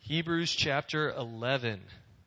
Hebrews chapter 11.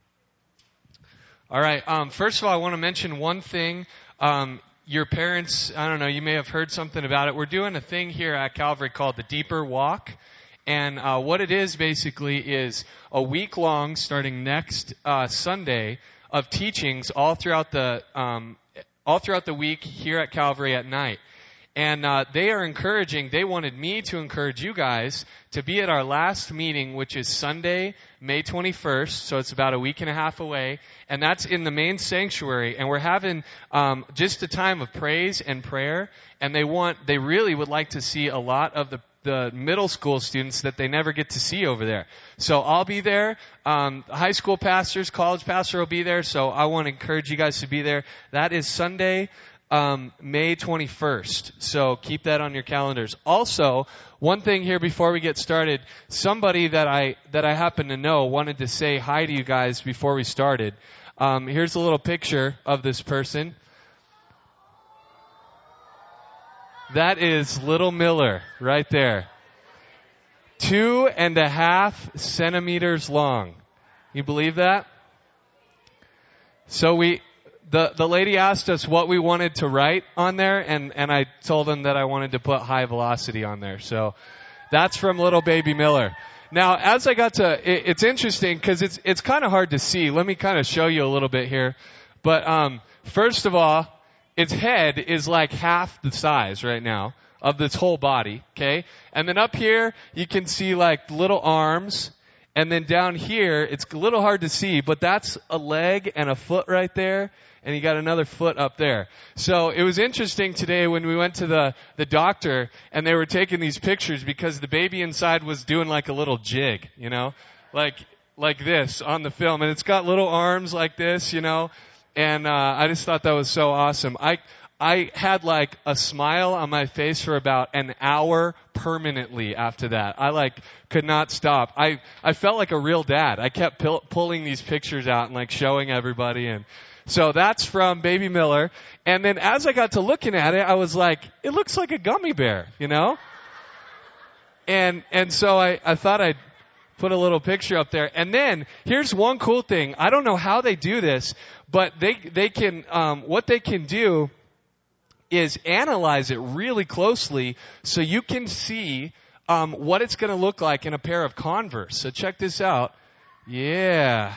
All right. First of all, I want to mention one thing. Your parents, I don't know, you may have heard something about it. We're doing a thing here at Calvary called the Deeper Walk. And what it is basically is a week long, starting next Sunday, of teachings all throughout the week here at Calvary at night. And they wanted me to encourage you guys to be at our last meeting, which is Sunday, May 21st. So it's about a week and a half away. And that's in the main sanctuary. And we're having just a time of praise and prayer. And they really would like to see a lot of the middle school students that they never get to see over there. So I'll be there. High school pastors, college pastor will be there. So I want to encourage you guys to be there. That is Sunday, May 21st. So keep that on your calendars. Also, one thing here before we get started, somebody that I happen to know wanted to say hi to you guys before we started. Here's a little picture of this person. That is little Miller right there. 2.5 centimeters long. You believe that? So the lady asked us what we wanted to write on there, and I told them that I wanted to put high velocity on there. So that's from little baby Miller. Now, as I got to, it's interesting because it's kind of hard to see. Let me kind of show you a little bit here. But first of all, its head is like half the size right now of this whole body, okay? And then up here, you can see like little arms. And then down here, it's a little hard to see, but that's a leg and a foot right there. And you got another foot up there. So it was interesting today when we went to the doctor and they were taking these pictures because the baby inside was doing like a little jig, you know, like this on the film. And it's got little arms like this, you know. And I just thought that was so awesome. I had like a smile on my face for about an hour permanently after that. I could not stop. I felt like a real dad. I kept pulling these pictures out and like showing everybody. And so that's from baby Miller. And then as I got to looking at it, I was like, it looks like a gummy bear, you know? And so I thought I'd put a little picture up there. And then here's one cool thing. I don't know how they do this, but they can, what they can do is analyze it really closely so you can see, what it's going to look like in a pair of Converse. So check this out. Yeah.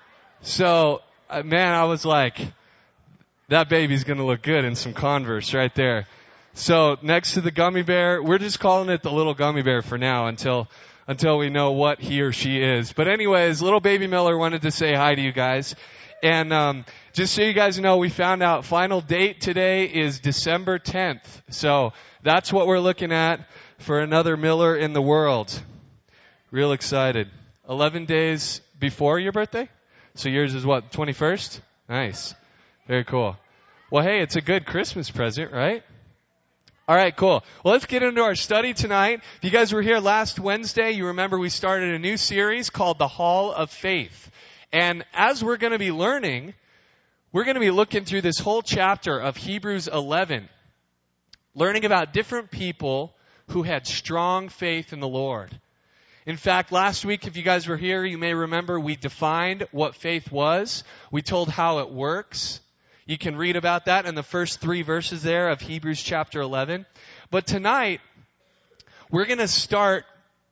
So, man, I was like, that baby's going to look good in some Converse right there. So next to the gummy bear, we're just calling it the little gummy bear for now until we know what he or she is. But anyways, little baby Miller wanted to say hi to you guys. And just so you guys know, we found out final date today is December 10th. So that's what we're looking at for another Miller in the world. Real excited. 11 days before your birthday? So yours is what, 21st? Nice. Very cool. Well, hey, it's a good Christmas present, right? All right, cool. Well, let's get into our study tonight. If you guys were here last Wednesday, you remember we started a new series called The Hall of Faith. And as we're going to be learning, we're going to be looking through this whole chapter of Hebrews 11, learning about different people who had strong faith in the Lord. In fact, last week, if you guys were here, you may remember we defined what faith was. We told how it works. You can read about that in the first 3 verses there of Hebrews chapter 11. But tonight, we're going to start,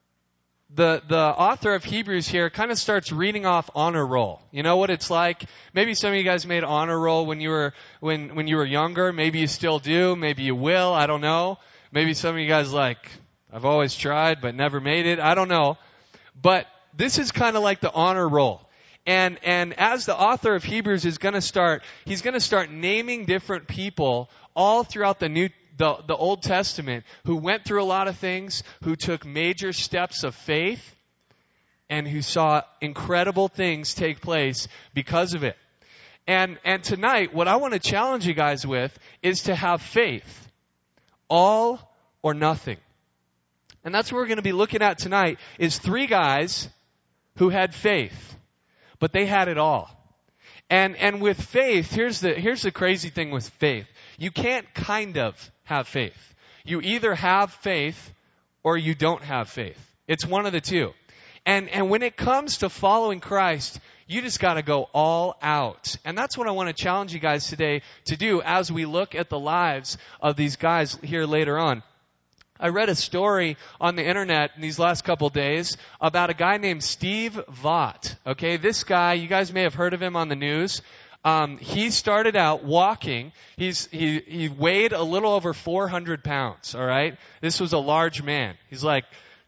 the author of Hebrews here kind of starts reading off honor roll. You know what it's like? Maybe some of you guys made honor roll when you were younger. Maybe you still do. Maybe you will. I don't know. Maybe some of you guys I've always tried but never made it. I don't know. But this is kind of like the honor roll. And as the author of Hebrews is going to start, he's going to start naming different people all throughout the Old Testament who went through a lot of things, who took major steps of faith, and who saw incredible things take place because of it. And tonight, what I want to challenge you guys with is to have faith. All or nothing. And that's what we're going to be looking at tonight is 3 guys who had faith, but they had it all. And with faith, here's the crazy thing with faith. You can't kind of have faith. You either have faith or you don't have faith. It's one of the two. And when it comes to following Christ, you just got to go all out. And that's what I want to challenge you guys today to do as we look at the lives of these guys here later on. I read a story on the internet in these last couple days about a guy named Steve Vaught. Okay, this guy, you guys may have heard of him on the news. He started out walking. He weighed a little over 400 pounds. All right, this was a large man. He's like,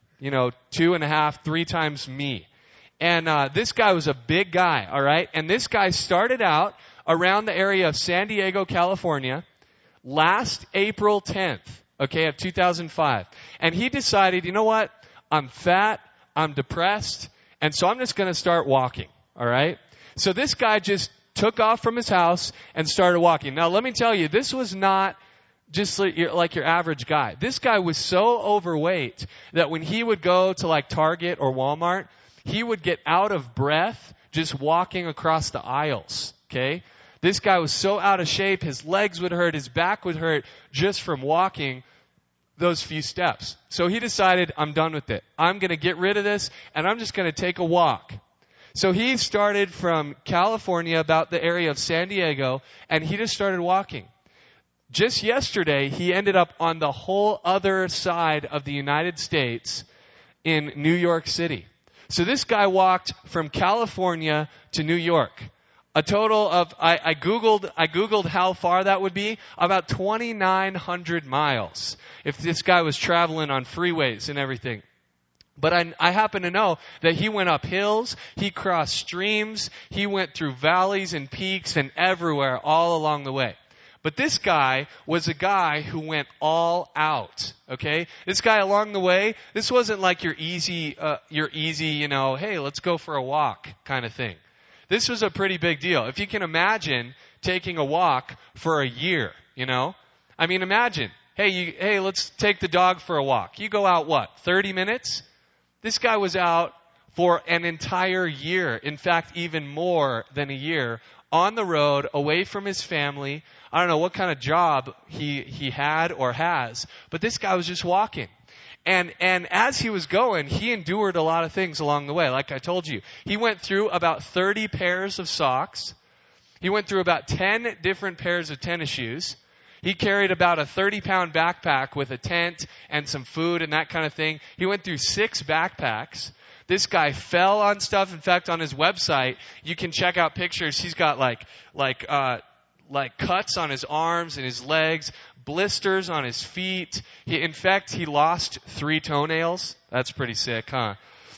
2.5, 3 times me. And this guy was a big guy. All right, and this guy started out around the area of San Diego, California, last April 10th. Okay, of 2005. And he decided, you know what? I'm fat, I'm depressed, and so I'm just going to start walking. All right? So this guy just took off from his house and started walking. Now, let me tell you, this was not just like your average guy. This guy was so overweight that when he would go to like Target or Walmart, he would get out of breath just walking across the aisles. Okay? This guy was so out of shape, his legs would hurt, his back would hurt just from walking those few steps. So he decided, I'm done with it. I'm going to get rid of this, and I'm just going to take a walk. So he started from California, about the area of San Diego, and he just started walking. Just yesterday, he ended up on the whole other side of the United States in New York City. So this guy walked from California to New York. A total of, I Googled how far that would be, about 2,900 miles, if this guy was traveling on freeways and everything. But I happen to know that he went up hills, he crossed streams, he went through valleys and peaks and everywhere all along the way. But this guy was a guy who went all out, okay? This guy along the way, this wasn't like your easy, hey, let's go for a walk kind of thing. This was a pretty big deal. If you can imagine taking a walk for a year, I mean, imagine, hey, let's take the dog for a walk. You go out, 30 minutes? This guy was out for an entire year. In fact, even more than a year, on the road, away from his family. I don't know what kind of job he had or has, but this guy was just walking. And as he was going, he endured a lot of things along the way. Like I told you, he went through about 30 pairs of socks. He went through about 10 different pairs of tennis shoes. He carried about a 30-pound backpack with a tent and some food and that kind of thing. He went through 6 backpacks. This guy fell on stuff. In fact, on his website, you can check out pictures. He's got like cuts on his arms and his legs, blisters on his feet. In fact, he lost 3 toenails. That's pretty sick, huh?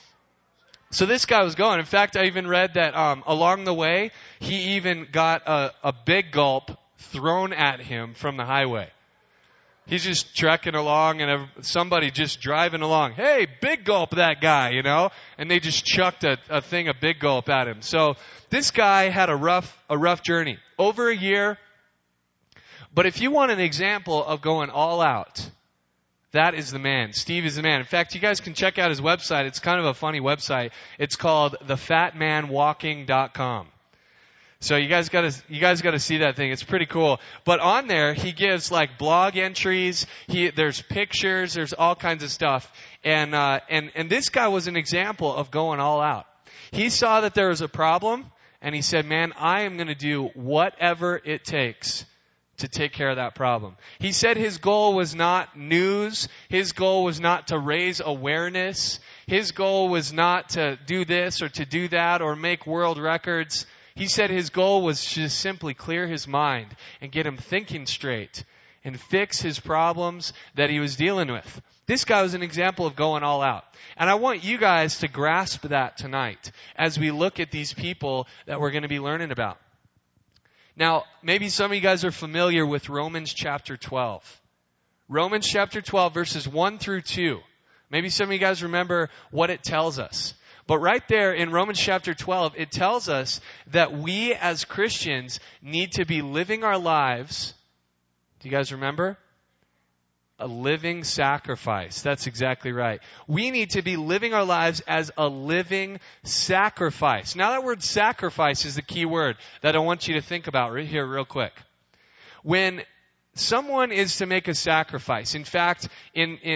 So this guy was going. In fact, I even read that along the way, he even got a big gulp thrown at him from the highway. He's just trekking along and somebody just driving along. Hey, big gulp that guy, and they just chucked a thing of big gulp at him. So this guy had a rough journey. Over a year. But if you want an example of going all out, that is the man. Steve is the man. In fact, you guys can check out his website. It's kind of a funny website. It's called thefatmanwalking.com. So you guys gotta see that thing. It's pretty cool. But on there, he gives like blog entries. There's pictures. There's all kinds of stuff. And this guy was an example of going all out. He saw that there was a problem, and he said, "Man, I am going to do whatever it takes to take care of that problem." He said his goal was not news. His goal was not to raise awareness. His goal was not to do this or to do that or make world records. He said his goal was to just simply clear his mind and get him thinking straight and fix his problems that he was dealing with. This guy was an example of going all out. And I want you guys to grasp that tonight as we look at these people that we're going to be learning about. Now, maybe some of you guys are familiar with Romans chapter 12. Romans chapter 12, verses 1 through 2. Maybe some of you guys remember what it tells us. But right there in Romans chapter 12, it tells us that we as Christians need to be living our lives. Do you guys remember? A living sacrifice. That's exactly right. We need to be living our lives as a living sacrifice. Now that word sacrifice is the key word that I want you to think about right here real quick. When someone is to make a sacrifice, in fact, in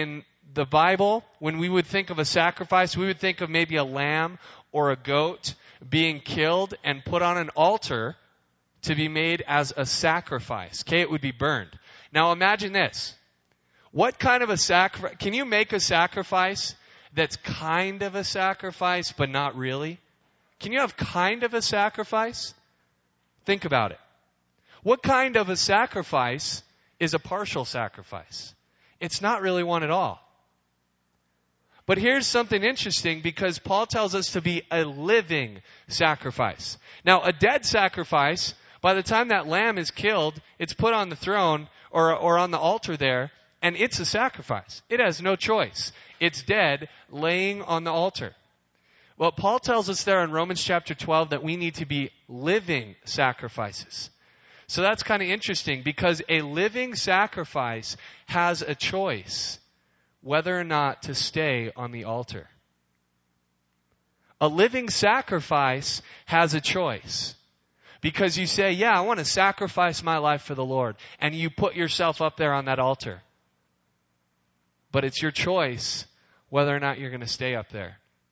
the Bible, when we would think of a sacrifice, we would think of maybe a lamb or a goat being killed and put on an altar to be made as a sacrifice. Okay, it would be burned. Now imagine this. What kind of a sacrifice? Can you make a sacrifice that's kind of a sacrifice but not really? Can you have kind of a sacrifice? Think about it. What kind of a sacrifice is a partial sacrifice? It's not really one at all. But here's something interesting, because Paul tells us to be a living sacrifice. Now, a dead sacrifice, by the time that lamb is killed, it's put on the throne or on the altar there, and it's a sacrifice. It has no choice. It's dead, laying on the altar. Well, Paul tells us there in Romans chapter 12 that we need to be living sacrifices. So that's kind of interesting, because a living sacrifice has a choice whether or not to stay on the altar. A living sacrifice has a choice. Because you say, yeah, I want to sacrifice my life for the Lord. And you put yourself up there on that altar. But it's your choice whether or not you're going to stay up there.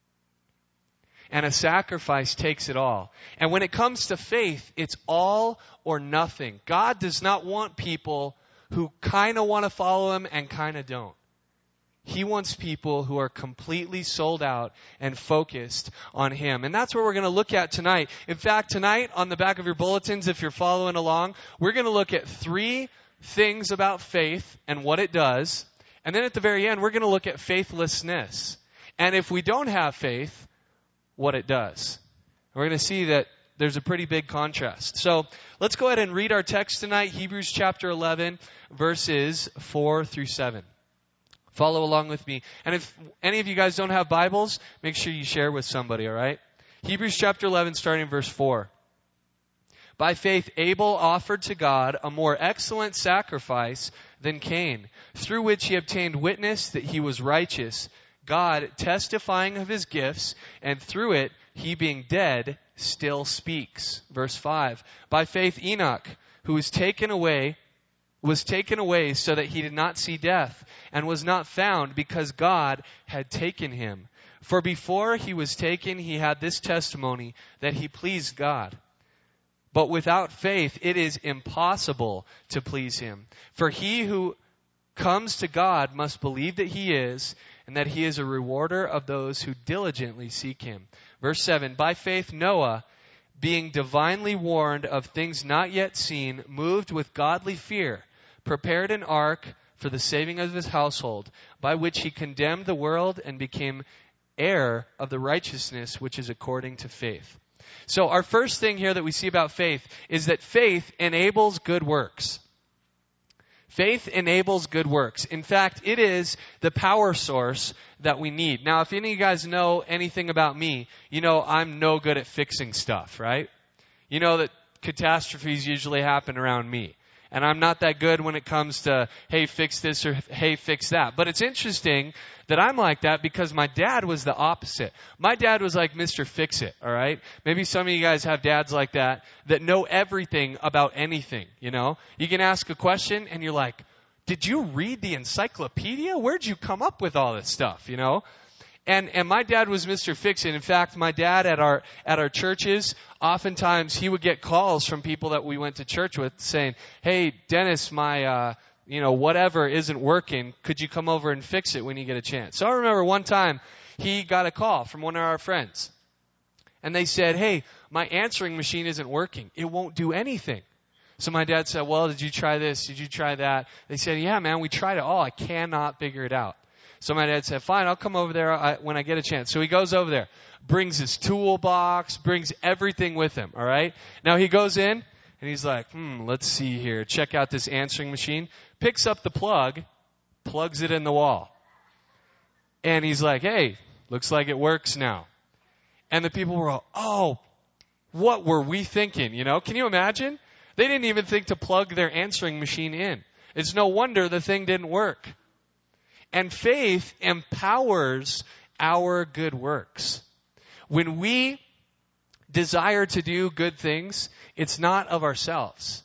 And a sacrifice takes it all. And when it comes to faith, it's all or nothing. God does not want people who kind of want to follow Him and kind of don't. He wants people who are completely sold out and focused on Him. And that's what we're going to look at tonight. In fact, tonight, on the back of your bulletins, if you're following along, we're going to look at 3 things about faith and what it does. And then at the very end, we're going to look at faithlessness. And if we don't have faith, what it does. We're going to see that there's a pretty big contrast. So let's go ahead and read our text tonight, Hebrews chapter 11, verses 4 through 7. Follow along with me. And if any of you guys don't have Bibles, make sure you share with somebody, all right? Hebrews chapter 11, starting in verse 4. By faith, Abel offered to God a more excellent sacrifice than Cain, through which he obtained witness that he was righteous, God testifying of his gifts, and through it, he being dead, still speaks. Verse 5. By faith, Enoch, who was taken away so that he did not see death, and was not found because God had taken him. For before he was taken, he had this testimony, that he pleased God. But without faith, it is impossible to please Him. For he who comes to God must believe that He is, and that He is a rewarder of those who diligently seek Him. Verse 7, by faith Noah, being divinely warned of things not yet seen, moved with godly fear, prepared an ark for the saving of his household, by which he condemned the world and became heir of the righteousness which is according to faith. So our first thing here that we see about faith is that faith enables good works. Faith enables good works. In fact, it is the power source that we need. Now, if any of you guys know anything about me, you know I'm no good at fixing stuff, right? You know that catastrophes usually happen around me. And I'm not that good when it comes to, hey, fix this or hey, fix that. But it's interesting that I'm like that because my dad was the opposite. My dad was like Mr. Fix-It, all right? Maybe some of you guys have dads like that know everything about anything, you know? You can ask a question and you're like, did you read the encyclopedia? Where'd you come up with all this stuff, you know? And my dad was Mr. Fix-It. In fact, my dad at our churches, oftentimes he would get calls from people that we went to church with saying, hey, Dennis, my, whatever isn't working. Could you come over and fix it when you get a chance? So I remember one time he got a call from one of our friends. And they said, hey, my answering machine isn't working. It won't do anything. So my dad said, well, did you try this? Did you try that? They said, yeah, man, we tried it all. I cannot figure it out. So my dad said, fine, I'll come over there when I get a chance. So he goes over there, brings his toolbox, brings everything with him, all right? Now he goes in, and he's like, let's see here. Check out this answering machine. Picks up the plug, plugs it in the wall. And he's like, hey, looks like it works now. And the people were all, oh, what were we thinking, you know? Can you imagine? They didn't even think to plug their answering machine in. It's no wonder the thing didn't work. And faith empowers our good works. When we desire to do good things, it's not of ourselves.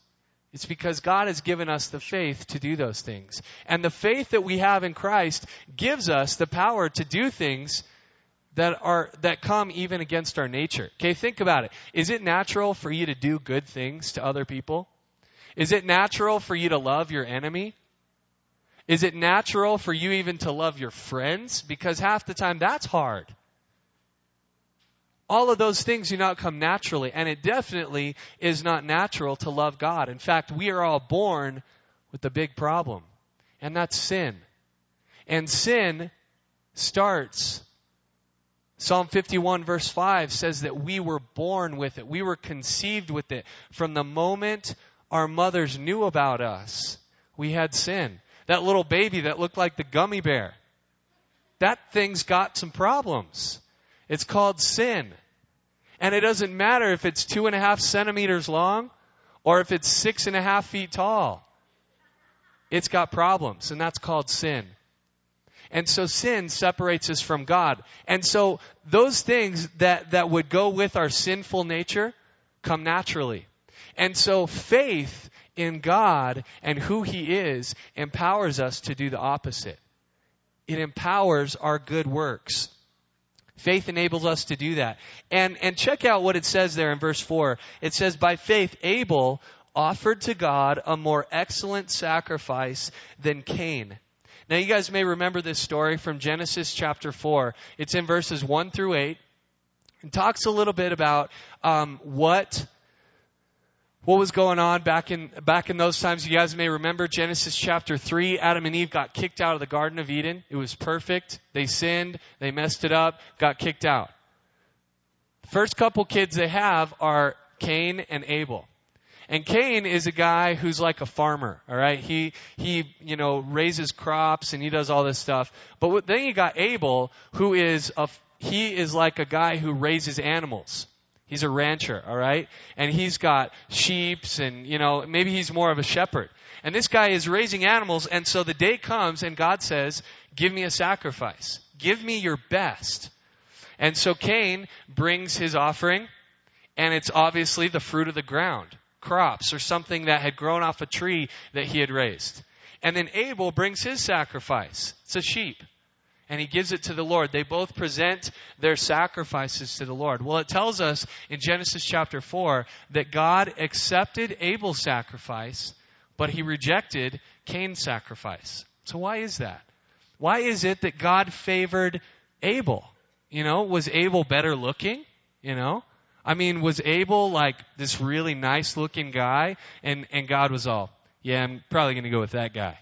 It's because God has given us the faith to do those things. And the faith that we have in Christ gives us the power to do things that come even against our nature. Okay, think about it. Is it natural for you to do good things to other people? Is it natural for you to love your enemy? Is it natural for you even to love your friends? Because half the time that's hard. All of those things do not come naturally, and it definitely is not natural to love God. In fact, we are all born with a big problem, and that's sin. And sin starts, Psalm 51 verse 5 says that we were born with it. We were conceived with it. From the moment our mothers knew about us, we had sin. That little baby that looked like the gummy bear, that thing's got some problems. It's called sin. And it doesn't matter if it's 2.5 centimeters long or if it's 6.5 feet tall. It's got problems, and that's called sin. And so sin separates us from God. And so those things that would go with our sinful nature come naturally. And so faith in God and who He is empowers us to do the opposite. It empowers our good works. Faith enables us to do that. And check out what it says there in verse 4. It says, by faith, Abel offered to God a more excellent sacrifice than Cain. Now, you guys may remember this story from Genesis chapter 4. It's in verses 1 through 8. It talks a little bit about what was going on back in those times. You guys may remember Genesis chapter 3. Adam and Eve got kicked out of the Garden of Eden. It was perfect. They sinned. They messed it up. Got kicked out. First couple kids they have are Cain and Abel. And Cain is a guy who's like a farmer, all right? He raises crops and he does all this stuff. But then you got Abel, who is like a guy who raises animals. He's a rancher, all right? And he's got sheep and, maybe he's more of a shepherd. And this guy is raising animals, and so the day comes and God says, give me a sacrifice. Give me your best. And so Cain brings his offering, and it's obviously the fruit of the ground, crops or something that had grown off a tree that he had raised. And then Abel brings his sacrifice. It's a sheep. And he gives it to the Lord. They both present their sacrifices to the Lord. Well, it tells us in Genesis chapter 4 that God accepted Abel's sacrifice, but He rejected Cain's sacrifice. So why is that? Why is it that God favored Abel? Was Abel better looking? Was Abel like this really nice looking guy? And God was all, yeah, I'm probably going to go with that guy.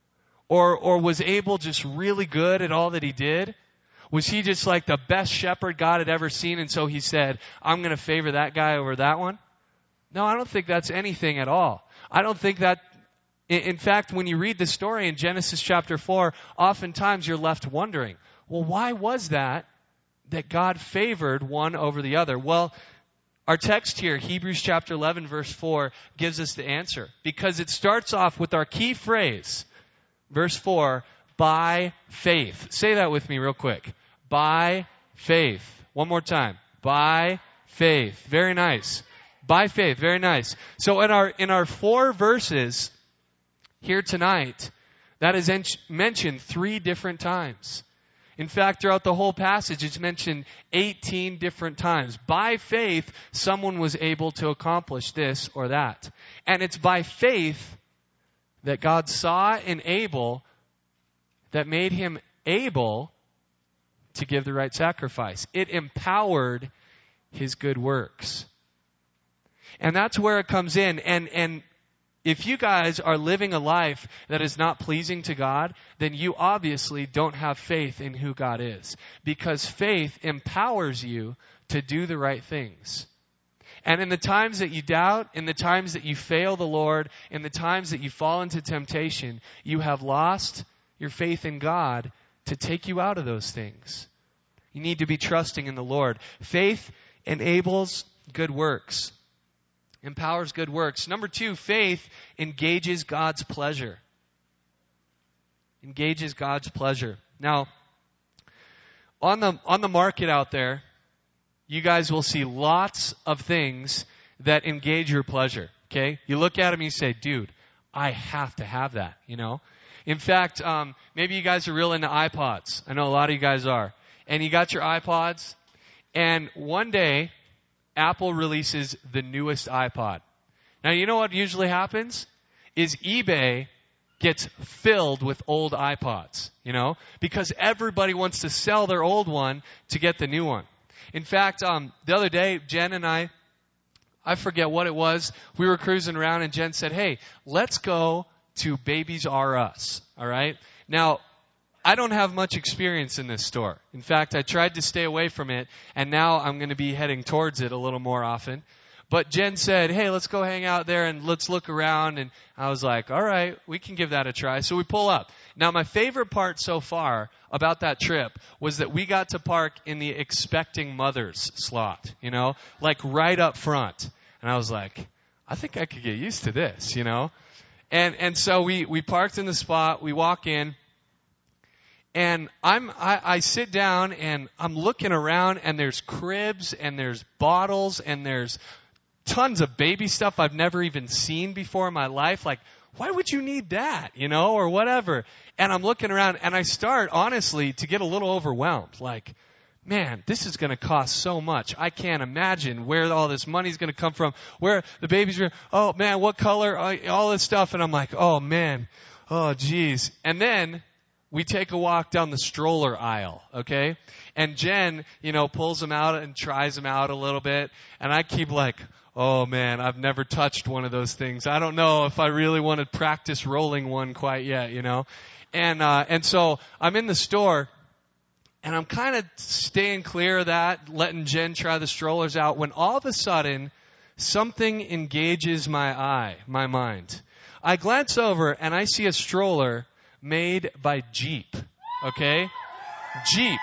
Or was Abel just really good at all that he did? Was he just like the best shepherd God had ever seen, and so He said, I'm going to favor that guy over that one? No, I don't think that's anything at all. I don't think that. In fact, when you read the story in Genesis chapter 4, oftentimes you're left wondering, well, why was that God favored one over the other? Well, our text here, Hebrews chapter 11, verse 4, gives us the answer. Because it starts off with our key phrase, verse 4, by faith. Say that with me real quick. By faith. One more time. By faith. Very nice. By faith. Very nice. So in our 4 verses here tonight, that is mentioned 3 different times. In fact, throughout the whole passage, it's mentioned 18 different times. By faith, someone was able to accomplish this or that. And it's by faith that God saw in Abel that made him able to give the right sacrifice. It empowered his good works. And that's where it comes in. And if you guys are living a life that is not pleasing to God, then you obviously don't have faith in who God is. Because faith empowers you to do the right things. And in the times that you doubt, in the times that you fail the Lord, in the times that you fall into temptation, you have lost your faith in God to take you out of those things. You need to be trusting in the Lord. Faith enables good works. Empowers good works. Number 2, faith engages God's pleasure. Engages God's pleasure. Now, on the market out there, you guys will see lots of things that engage your pleasure. Okay? You look at them and you say, dude, I have to have that, you know? In fact, maybe you guys are real into iPods. I know a lot of you guys are. And you got your iPods, and one day, Apple releases the newest iPod. Now, you know what usually happens? Is eBay gets filled with old iPods, you know? Because everybody wants to sell their old one to get the new one. In fact, the other day, Jen and I forget what it was. We were cruising around and Jen said, hey, let's go to Babies R Us. All right? Now, I don't have much experience in this store. In fact, I tried to stay away from it, and now I'm going to be heading towards it a little more often. But Jen said, hey, let's go hang out there and let's look around. And I was like, all right, we can give that a try. So we pull up. Now, my favorite part so far about that trip was that we got to park in the expecting mothers slot, you know, like right up front. And I was like, I think I could get used to this, you know. And so we parked in the spot. We walk in. And I sit down and I'm looking around and there's cribs and there's bottles and there's tons of baby stuff I've never even seen before in my life. Like, why would you need that, you know, or whatever? And I'm looking around and I start, honestly, to get a little overwhelmed. Like, man, this is going to cost so much. I can't imagine where all this money is going to come from, where the babies are, oh, man, what color, all this stuff. And I'm like, oh, man, oh, geez. And then we take a walk down the stroller aisle, okay? And Jen, you know, pulls them out and tries them out a little bit. And I keep like, oh, man, I've never touched one of those things. I don't know if I really want to practice rolling one quite yet, you know? And so I'm in the store, and I'm kind of staying clear of that, letting Jen try the strollers out, when all of a sudden, something engages my mind. I glance over, and I see a stroller made by Jeep, okay? Jeep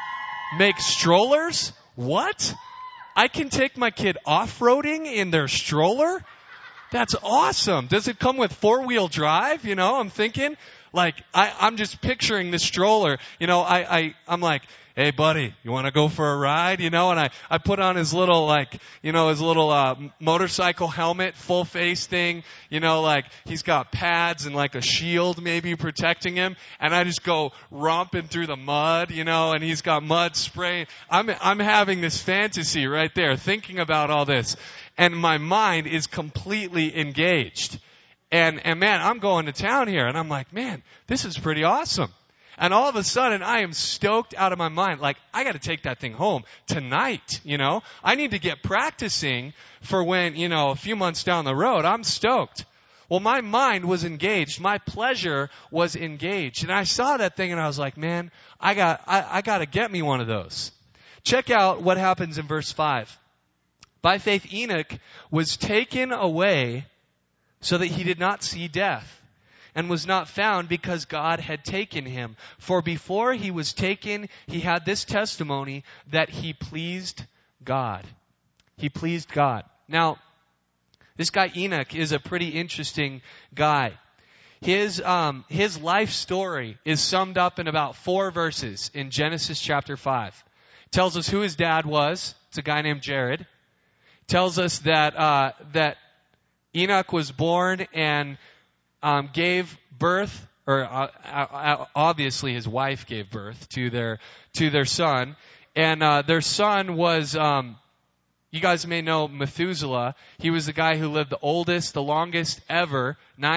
makes strollers? What? I can take my kid off-roading in their stroller? That's awesome. Does it come with four-wheel drive? You know, I'm thinking, like, I'm just picturing the stroller. You know, I'm like, hey, buddy, you want to go for a ride? You know, and I put on his little, like, you know, his little motorcycle helmet, full face thing. You know, like, he's got pads and, like, a shield maybe protecting him. And I just go romping through the mud, you know, and he's got mud spraying. I'm having this fantasy right there, thinking about all this. And my mind is completely engaged. And man, I'm going to town here. And I'm like, man, this is pretty awesome. And all of a sudden, I am stoked out of my mind. Like, I got to take that thing home tonight, you know. I need to get practicing for when, you know, a few months down the road. I'm stoked. Well, my mind was engaged. My pleasure was engaged. And I saw that thing and I was like, man, I got to get me one of those. Check out what happens in verse 5. By faith, Enoch was taken away so that he did not see death, and was not found because God had taken him. For before he was taken, he had this testimony that he pleased God. He pleased God. Now, this guy Enoch is a pretty interesting guy. His life story is summed up in about 4 verses in Genesis chapter 5. It tells us who his dad was. It's a guy named Jared. It tells us that Enoch was born and gave birth, or obviously his wife gave birth to their son, and their son was, you guys may know Methuselah. He was the guy who lived the oldest, the longest ever,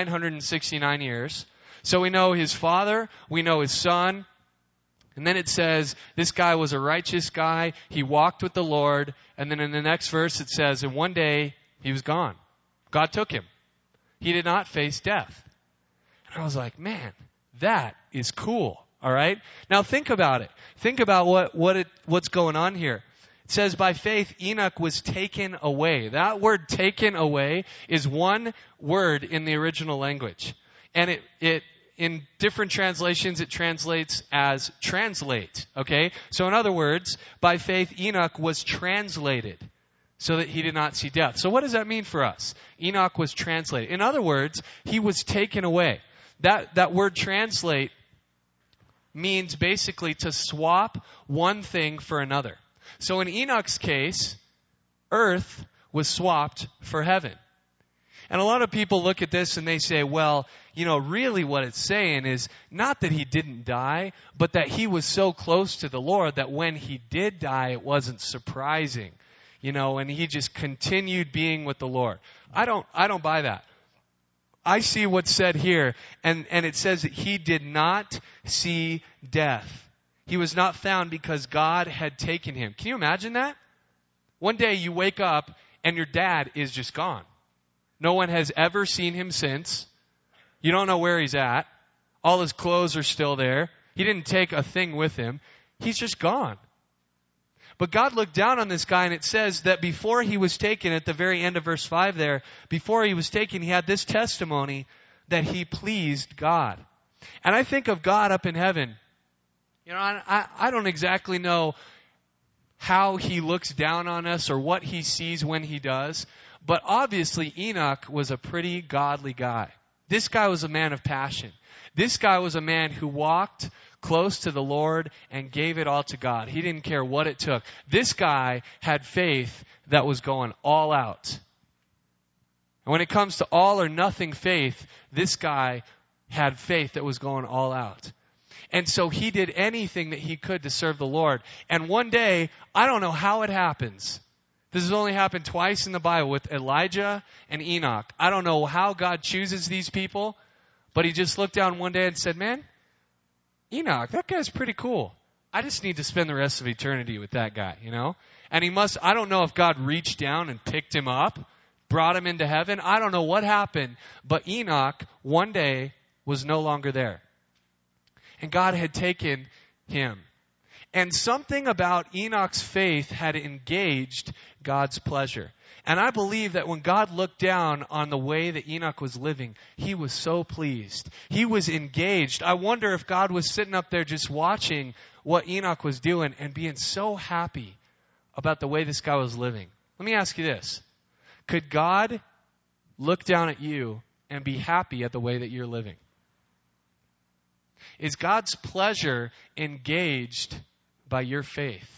969 years. So we know his father, we know his son, and then it says this guy was a righteous guy. He walked with the Lord, and then in the next verse it says, and one day he was gone. God took him. He did not face death. And I was like, man, that is cool. All right? Now think about it. Think about what's going on here. It says, by faith, Enoch was taken away. That word taken away is one word in the original language. And it in different translations, it translates as translate. Okay? So in other words, by faith, Enoch was translated so that he did not see death. So what does that mean for us? Enoch was translated. In other words, he was taken away. That word translate means basically to swap one thing for another. So in Enoch's case, earth was swapped for heaven. And a lot of people look at this and they say, well, really what it's saying is not that he didn't die, but that he was so close to the Lord that when he did die, it wasn't surprising, and he just continued being with the Lord. I don't buy that. I see what's said here, and it says that he did not see death. He was not found because God had taken him. Can you imagine that? One day you wake up and your dad is just gone. No one has ever seen him since. You don't know where he's at. All his clothes are still there. He didn't take a thing with him. He's just gone. But God looked down on this guy, and it says that before he was taken, at the very end of verse 5 there, before he was taken, he had this testimony that he pleased God. And I think of God up in heaven. I don't exactly know how he looks down on us or what he sees when he does. But obviously Enoch was a pretty godly guy. This guy was a man of passion. This guy was a man who walked close to the Lord and gave it all to God. He didn't care what it took. This guy had faith that was going all out. And when it comes to all or nothing faith, this guy had faith that was going all out. And so he did anything that he could to serve the Lord. And one day, I don't know how it happens. This has only happened twice in the Bible with Elijah and Enoch. I don't know how God chooses these people, but he just looked down one day and said, man, Enoch, that guy's pretty cool. I just need to spend the rest of eternity with that guy, And I don't know if God reached down and picked him up, brought him into heaven. I don't know what happened, but Enoch one day was no longer there. And God had taken him. And something about Enoch's faith had engaged God's pleasure. And I believe that when God looked down on the way that Enoch was living, he was so pleased. He was engaged. I wonder if God was sitting up there just watching what Enoch was doing and being so happy about the way this guy was living. Let me ask you this. Could God look down at you and be happy at the way that you're living? Is God's pleasure engaged by your faith?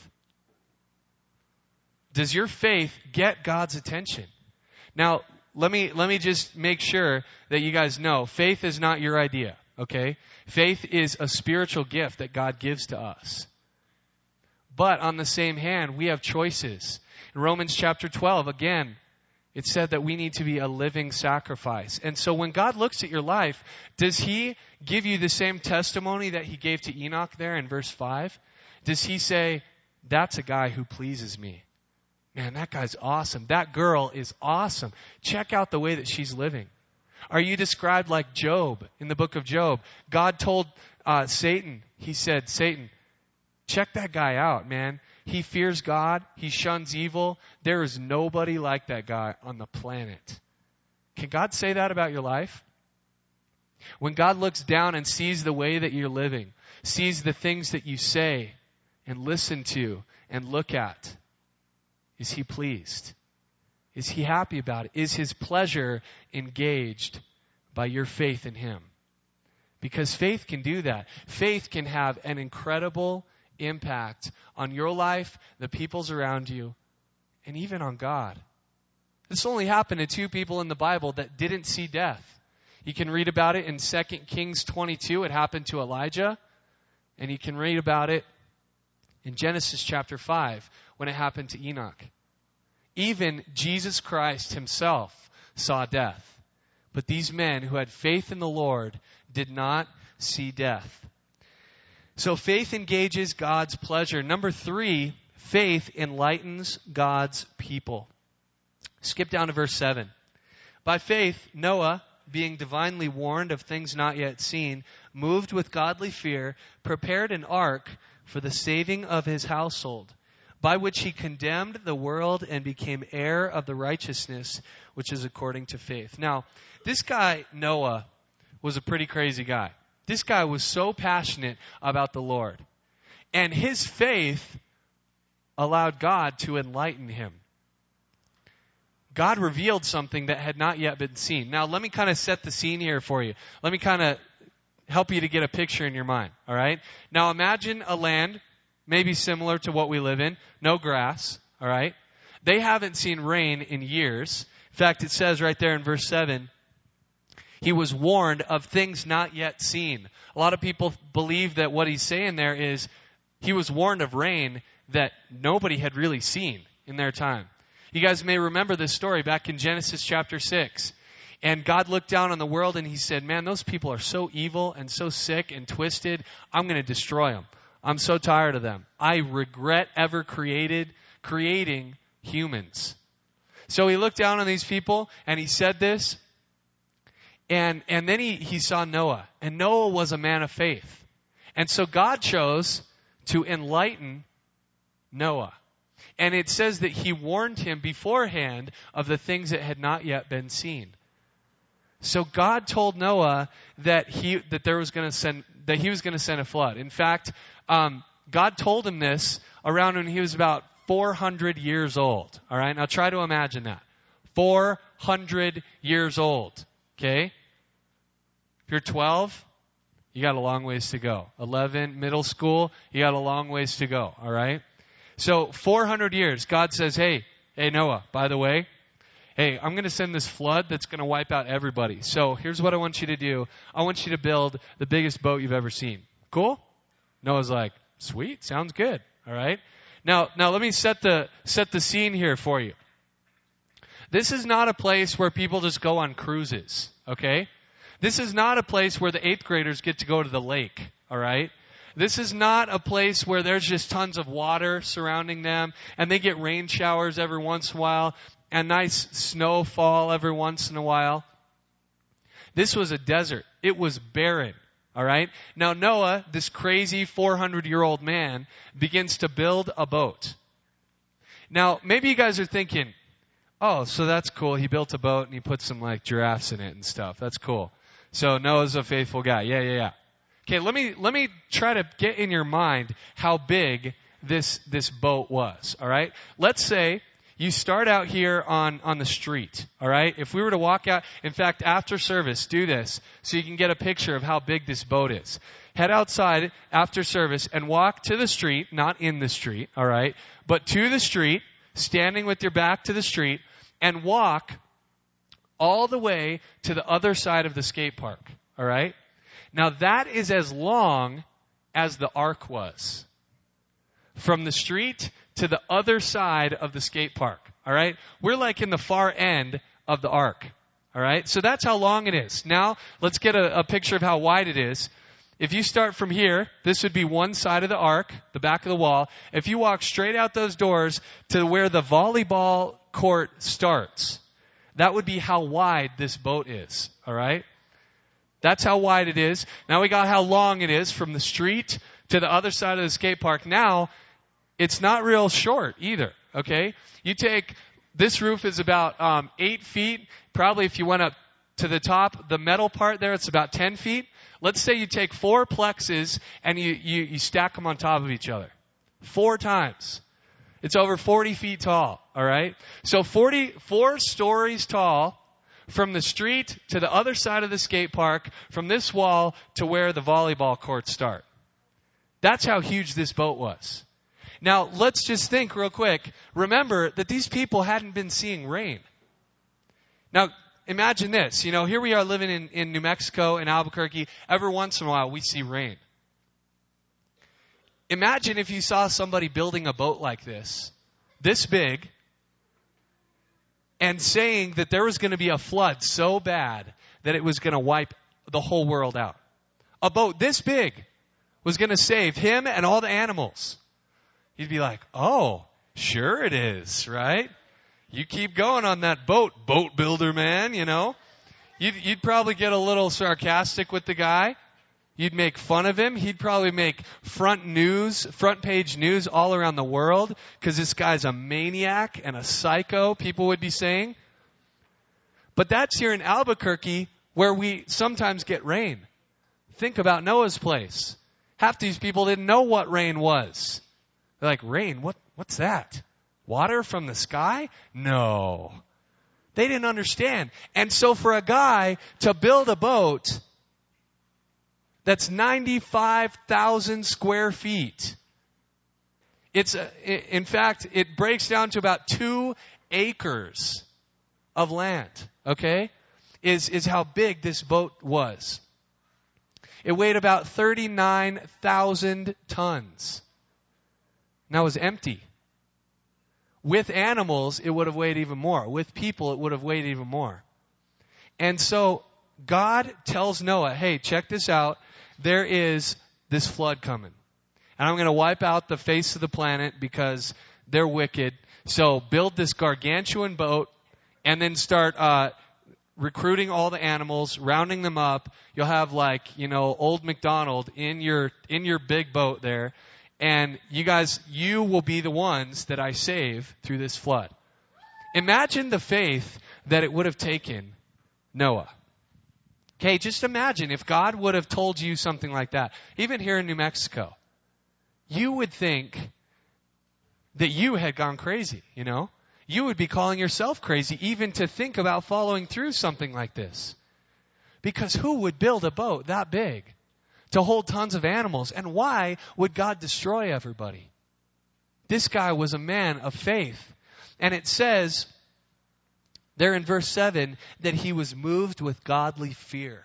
Does your faith get God's attention? Now, let me just make sure that you guys know, faith is not your idea, okay? Faith is a spiritual gift that God gives to us. But on the same hand, we have choices. In Romans chapter 12, again, it said that we need to be a living sacrifice. And so when God looks at your life, does he give you the same testimony that he gave to Enoch there in verse 5? Does he say, that's a guy who pleases me? Man, that guy's awesome. That girl is awesome. Check out the way that she's living. Are you described like Job in the book of Job? God told Satan, he said, Satan, check that guy out, man. He fears God. He shuns evil. There is nobody like that guy on the planet. Can God say that about your life? When God looks down and sees the way that you're living, sees the things that you say and listen to and look at, is he pleased? Is he happy about it? Is his pleasure engaged by your faith in him? Because faith can do that. Faith can have an incredible impact on your life, the people's around you, and even on God. This only happened to two people in the Bible that didn't see death. You can read about it in 2 Kings 22. It happened to Elijah. And you can read about it in Genesis chapter 5 when it happened to Enoch. Even Jesus Christ himself saw death. But these men who had faith in the Lord did not see death. So faith engages God's pleasure. Number 3, faith enlightens God's people. Skip down to verse 7. By faith, Noah, being divinely warned of things not yet seen, moved with godly fear, prepared an ark for the saving of his household, by which he condemned the world and became heir of the righteousness which is according to faith. Now, this guy, Noah, was a pretty crazy guy. This guy was so passionate about the Lord. And his faith allowed God to enlighten him. God revealed something that had not yet been seen. Now, let me kind of set the scene here for you. Let me kind of help you to get a picture in your mind, all right? Now, imagine a land maybe similar to what we live in, no grass, all right? They haven't seen rain in years. In fact, it says right there in verse 7, he was warned of things not yet seen. A lot of people believe that what he's saying there is he was warned of rain that nobody had really seen in their time. You guys may remember this story back in Genesis chapter 6. And God looked down on the world and he said, man, those people are so evil and so sick and twisted. I'm going to destroy them. I'm so tired of them. I regret ever creating humans. So he looked down on these people and he said this. And then he saw Noah. And Noah was a man of faith. And so God chose to enlighten Noah. And it says that he warned him beforehand of the things that had not yet been seen. So God told Noah that he was going to send a flood. In fact, God told him this around when he was about 400 years old. All right, now try to imagine that. 400 years old. Okay, if you're 12, you got a long ways to go. 11, middle school, you got a long ways to go. All right. So 400 years, God says, hey Noah, by the way, hey, I'm going to send this flood that's going to wipe out everybody. So here's what I want you to do. I want you to build the biggest boat you've ever seen. Cool? Noah's like, sweet, sounds good. All right. Now let me set the scene here for you. This is not a place where people just go on cruises. Okay. This is not a place where the 8th graders get to go to the lake. All right. This is not a place where there's just tons of water surrounding them and they get rain showers every once in a while and nice snowfall every once in a while. This was a desert. It was barren. All right. Now Noah, this crazy 400-year-old man, begins to build a boat. Now maybe you guys are thinking, oh, so that's cool. He built a boat and he put some like giraffes in it and stuff. That's cool. So Noah's a faithful guy. Yeah. Okay, let me try to get in your mind how big this boat was, all right? Let's say you start out here on the street, all right? If we were to walk out, in fact, after service, do this so you can get a picture of how big this boat is. Head outside after service and walk to the street, not in the street, all right? But to the street, standing with your back to the street, and walk all the way to the other side of the skate park, all right? Now that is as long as the ark was. From the street to the other side of the skate park. All right? We're like in the far end of the ark. All right? So that's how long it is. Now, let's get a picture of how wide it is. If you start from here, this would be one side of the ark, the back of the wall. If you walk straight out those doors to where the volleyball court starts, that would be how wide this boat is. All right? That's how wide it is. Now we got how long it is from the street to the other side of the skate park. Now, it's not real short either, okay? You take, this roof is about 8 feet. Probably if you went up to the top, the metal part there, it's about 10 feet. Let's say you take 4 plexes and you stack them on top of each other. 4 times. It's over 40 feet tall, all right? So 4 stories tall. From the street to the other side of the skate park, from this wall to where the volleyball courts start. That's how huge this boat was. Now, let's just think real quick. Remember that these people hadn't been seeing rain. Now, imagine this. You know, here we are living in New Mexico, in Albuquerque. Every once in a while, we see rain. Imagine if you saw somebody building a boat like this big, and saying that there was going to be a flood so bad that it was going to wipe the whole world out. A boat this big was going to save him and all the animals. You'd be like, oh, sure it is, right? You keep going on that boat builder man, you know. You'd probably get a little sarcastic with the guy. You'd make fun of him. He'd probably make front page news all around the world because this guy's a maniac and a psycho, people would be saying. But that's here in Albuquerque where we sometimes get rain. Think about Noah's place. Half these people didn't know what rain was. They're like, rain? What's that? Water from the sky? No. They didn't understand. And so for a guy to build a boat that's 95,000 square feet. In fact, it breaks down to about 2 acres of land, okay, is how big this boat was. It weighed about 39,000 tons. Now it was empty. With animals, it would have weighed even more. With people, it would have weighed even more. And so God tells Noah, hey, check this out. There is this flood coming. And I'm going to wipe out the face of the planet because they're wicked. So build this gargantuan boat and then start recruiting all the animals, rounding them up. You'll have Old MacDonald in your big boat there. And you will be the ones that I save through this flood. Imagine the faith that it would have taken Noah. Okay, just imagine if God would have told you something like that. Even here in New Mexico, you would think that you had gone crazy, You would be calling yourself crazy even to think about following through something like this. Because who would build a boat that big to hold tons of animals? And why would God destroy everybody? This guy was a man of faith. And it says there in verse 7 that he was moved with godly fear.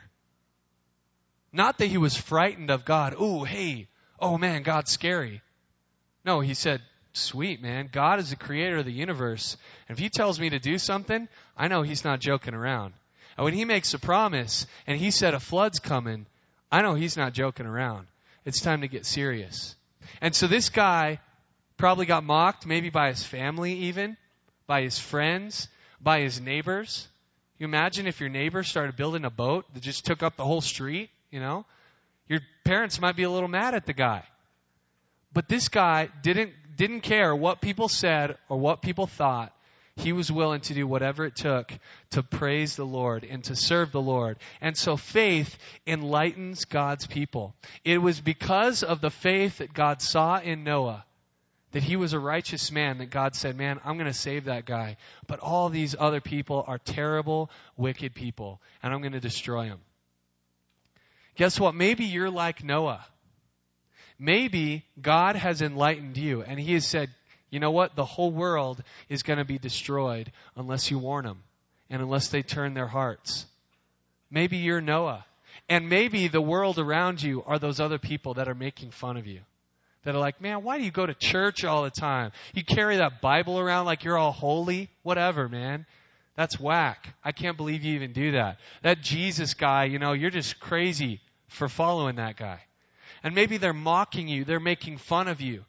Not that he was frightened of God. Oh man, God's scary. No, he said, sweet, man. God is the creator of the universe. And if he tells me to do something, I know he's not joking around. And when he makes a promise and he said a flood's coming, I know he's not joking around. It's time to get serious. And so this guy probably got mocked, maybe by his family even, by his friends, by his neighbors. You imagine if your neighbor started building a boat that just took up the whole street, Your parents might be a little mad at the guy. But this guy didn't care what people said or what people thought. He was willing to do whatever it took to praise the Lord and to serve the Lord. And so faith enlightens God's people. It was because of the faith that God saw in Noah that he was a righteous man that God said, man, I'm going to save that guy. But all these other people are terrible, wicked people, and I'm going to destroy them. Guess what? Maybe you're like Noah. Maybe God has enlightened you and he has said, you know what? The whole world is going to be destroyed unless you warn them and unless they turn their hearts. Maybe you're Noah. And maybe the world around you are those other people that are making fun of you. That are like, man, why do you go to church all the time? You carry that Bible around like you're all holy? Whatever, man. That's whack. I can't believe you even do that. That Jesus guy, you're just crazy for following that guy. And maybe they're mocking you. They're making fun of you.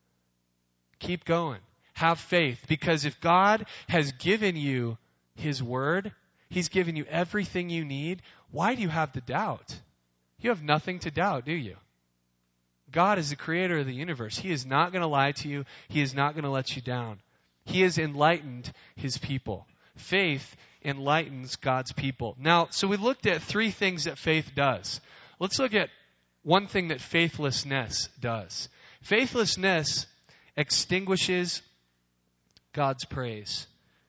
Keep going. Have faith. Because if God has given you His Word, He's given you everything you need, why do you have the doubt? You have nothing to doubt, do you? God is the creator of the universe. He is not going to lie to you. He is not going to let you down. He has enlightened His people. Faith enlightens God's people. Now, so we looked at three things that faith does. Let's look at one thing that faithlessness does. Faithlessness extinguishes God's praise.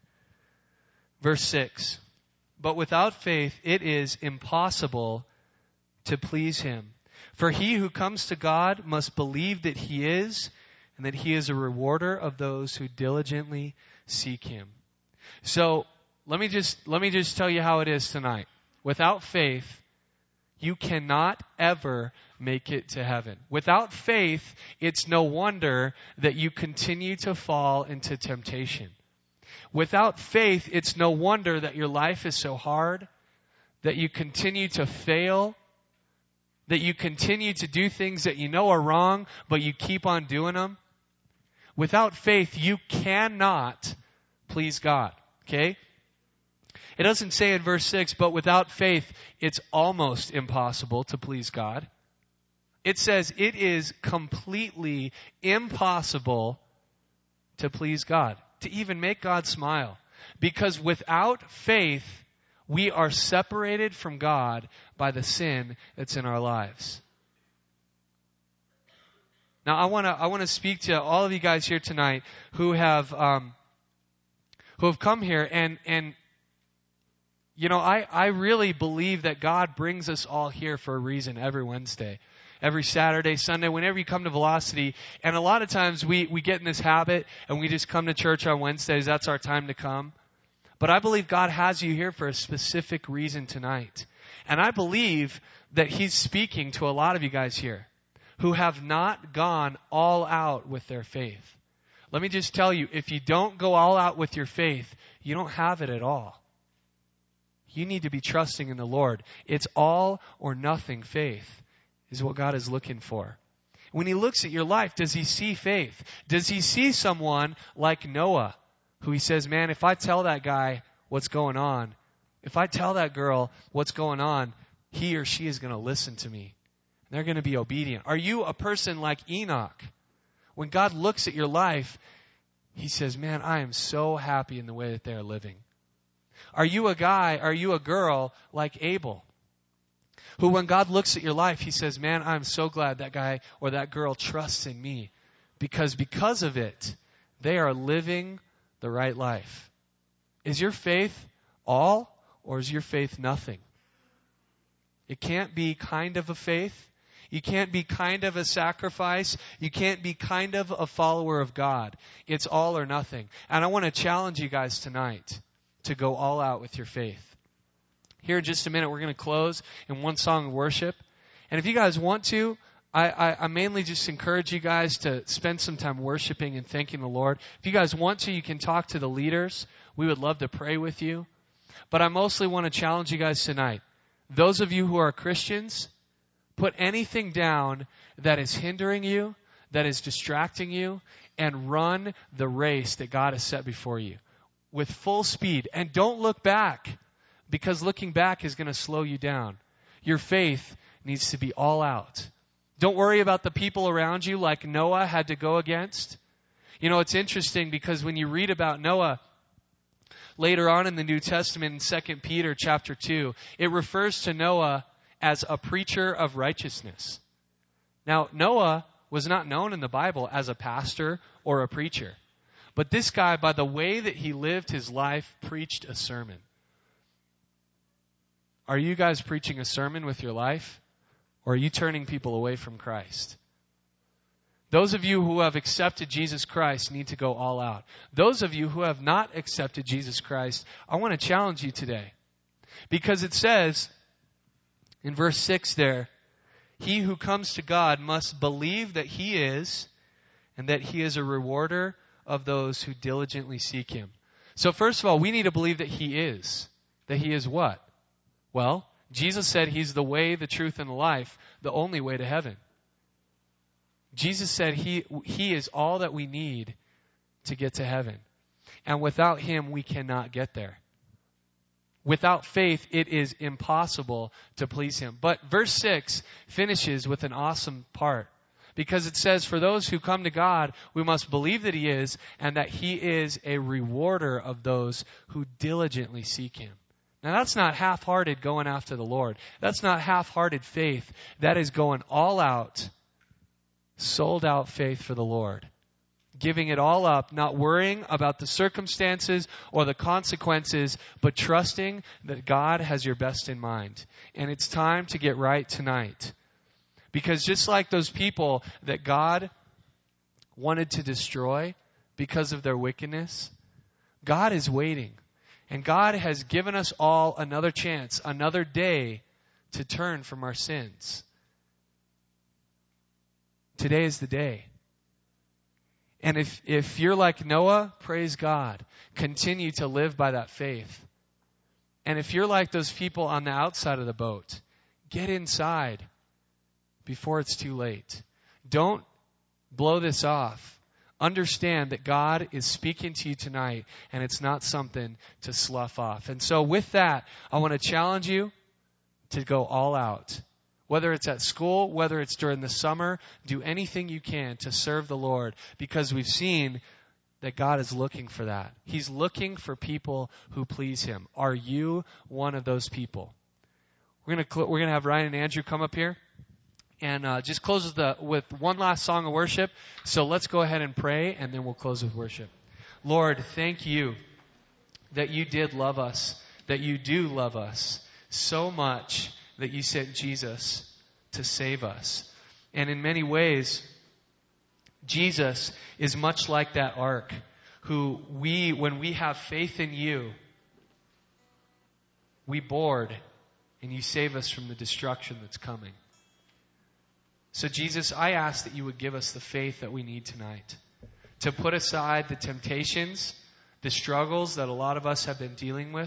Verse 6. But without faith, it is impossible to please Him. For he who comes to God must believe that He is, and that He is a rewarder of those who diligently seek Him. So let me just tell you how it is tonight. Without faith, you cannot ever make it to heaven. Without faith, it's no wonder that you continue to fall into temptation. Without faith, it's no wonder that your life is so hard, that you continue to fail, that you continue to do things that you know are wrong, but you keep on doing them. Without faith, you cannot please God. Okay? It doesn't say in verse 6, but without faith, it's almost impossible to please God. It says it is completely impossible to please God, to even make God smile. Because without faith, we are separated from God by the sin that's in our lives. Now, I want to speak to all of you guys here tonight who have come here and I really believe that God brings us all here for a reason every Wednesday, every Saturday, Sunday, whenever you come to Velocity. And a lot of times we get in this habit and we just come to church on Wednesdays. That's our time to come. But I believe God has you here for a specific reason tonight. And I believe that He's speaking to a lot of you guys here who have not gone all out with their faith. Let me just tell you, if you don't go all out with your faith, you don't have it at all. You need to be trusting in the Lord. It's all or nothing faith is what God is looking for. When He looks at your life, does He see faith? Does He see someone like Noah, who He says, man, if I tell that guy what's going on, if I tell that girl what's going on, he or she is going to listen to me. They're going to be obedient. Are you a person like Enoch? When God looks at your life, He says, man, I am so happy in the way that they are living. Are you a guy, are you a girl like Abel? Who when God looks at your life, He says, man, I'm so glad that guy or that girl trusts in me. Because of it, they are living the right life. Is your faith all or is your faith nothing? It can't be kind of a faith. You can't be kind of a sacrifice. You can't be kind of a follower of God. It's all or nothing. And I want to challenge you guys tonight to go all out with your faith. Here in just a minute, we're going to close in one song of worship. And if you guys want to, I mainly just encourage you guys to spend some time worshiping and thanking the Lord. If you guys want to, you can talk to the leaders. We would love to pray with you. But I mostly want to challenge you guys tonight. Those of you who are Christians, put anything down that is hindering you, that is distracting you, and run the race that God has set before you with full speed. And don't look back, because looking back is going to slow you down. Your faith needs to be all out. Don't worry about the people around you like Noah had to go against. You know, it's interesting because when you read about Noah later on in the New Testament in 2 Peter chapter 2, it refers to Noah as a preacher of righteousness. Now, Noah was not known in the Bible as a pastor or a preacher. But this guy, by the way that he lived his life, preached a sermon. Are you guys preaching a sermon with your life? Or are you turning people away from Christ? Those of you who have accepted Jesus Christ need to go all out. Those of you who have not accepted Jesus Christ, I want to challenge you today. Because it says in verse 6 there, he who comes to God must believe that He is, and that He is a rewarder of those who diligently seek Him. So first of all, we need to believe that He is. That He is what? Well, Jesus said He's the way, the truth, and the life, the only way to heaven. Jesus said He is all that we need to get to heaven. And without Him, we cannot get there. Without faith, it is impossible to please Him. But verse 6 finishes with an awesome part. Because it says, for those who come to God, we must believe that He is, and that He is a rewarder of those who diligently seek Him. Now that's not half-hearted going after the Lord. That's not half-hearted faith. That is going all out, sold out faith for the Lord. Giving it all up, not worrying about the circumstances or the consequences, but trusting that God has your best in mind. And it's time to get right tonight. Because just like those people that God wanted to destroy because of their wickedness, God is waiting. And God has given us all another chance, another day to turn from our sins. Today is the day. And if you're like Noah, praise God. Continue to live by that faith. And if you're like those people on the outside of the boat, get inside before it's too late. Don't blow this off. Understand that God is speaking to you tonight, and it's not something to slough off. And so with that, I want to challenge you to go all out. Whether it's at school, whether it's during the summer, do anything you can to serve the Lord, because we've seen that God is looking for that. He's looking for people who please Him. Are you one of those people? We're gonna have Ryan and Andrew come up here and just close with one last song of worship. So let's go ahead and pray, and then we'll close with worship. Lord, thank You that You did love us, that You do love us so much that You sent Jesus to save us. And in many ways, Jesus is much like that ark, who when we have faith in You, we board, and you save us from the destruction that's coming. So Jesus, I ask that you would give us the faith that we need tonight to put aside the temptations, the struggles that a lot of us have been dealing with.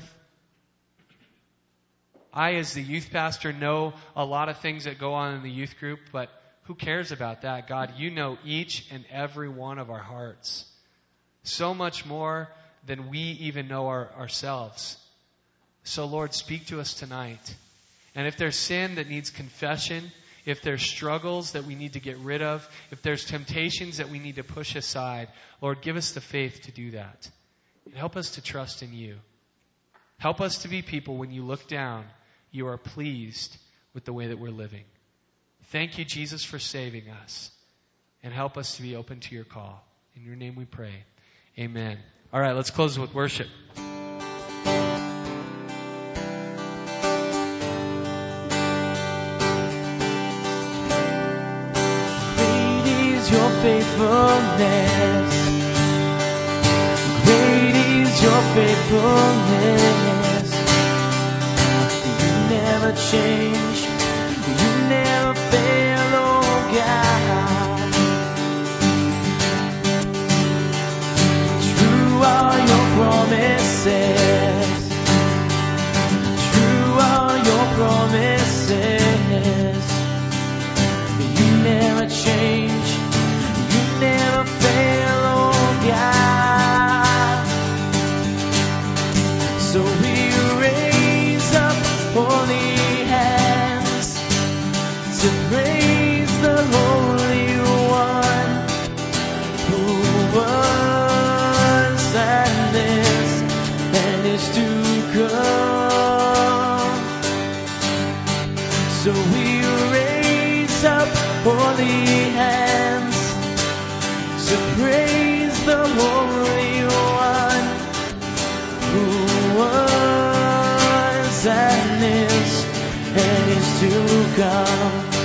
I, as the youth pastor, know a lot of things that go on in the youth group, but who cares about that? God, you know each and every one of our hearts. So much more than we even know ourselves. So Lord, speak to us tonight. And if there's sin that needs confession, if there's struggles that we need to get rid of, if there's temptations that we need to push aside, Lord, give us the faith to do that. And help us to trust in you. Help us to be people, when you look down, you are pleased with the way that we're living. Thank you, Jesus, for saving us. And help us to be open to your call. In your name we pray. Amen. All right, let's close with worship. Your faithfulness, great is your faithfulness. You never change, you never fail, oh God. True are your promises, true are your promises. You never change, never fail, oh God. So we raise up holy hands to praise the Holy One who was and is to come. So we raise up holy hands to praise the Holy One who was and is to come.